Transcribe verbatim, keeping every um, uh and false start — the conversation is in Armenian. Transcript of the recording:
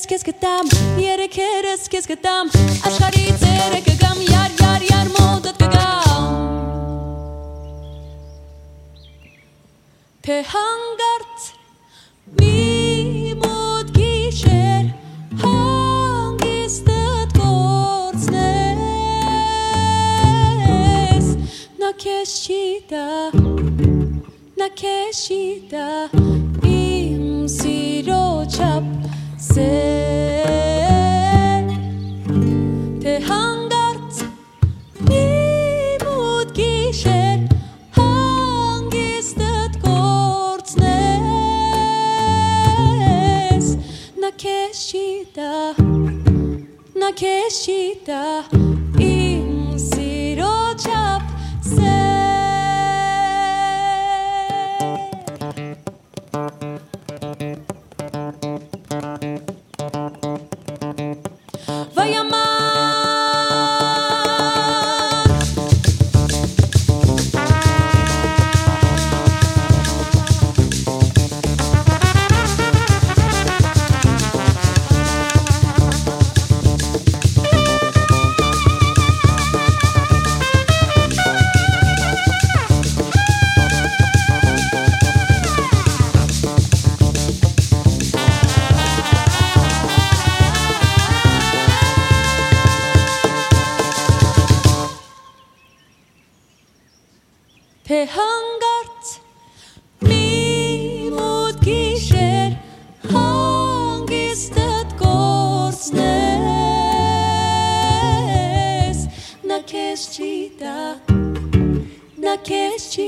քեզ գտամ, երեքերս քեզ գտամ, աշխարհի ծերը կգամ, յար յար յար մոտդ կգամ։ Թե հանգարց մի մոտ գիշեր հանգիստդ կորցնես, նա քեզ չի տա, նա քեզ չի տա, իմ սիրո չափ սեր, թե հանգարց մի մոտ գիշեր հանգիստդ կորցնես, նա քեզ չի տա, նա քեզ չի տա, իմ սիրո չափ սեր։ Թե հանգարց մի մոտ գիշեր հանգիստդ կորցնես, նա քեզ չի տա, նա քեզ չի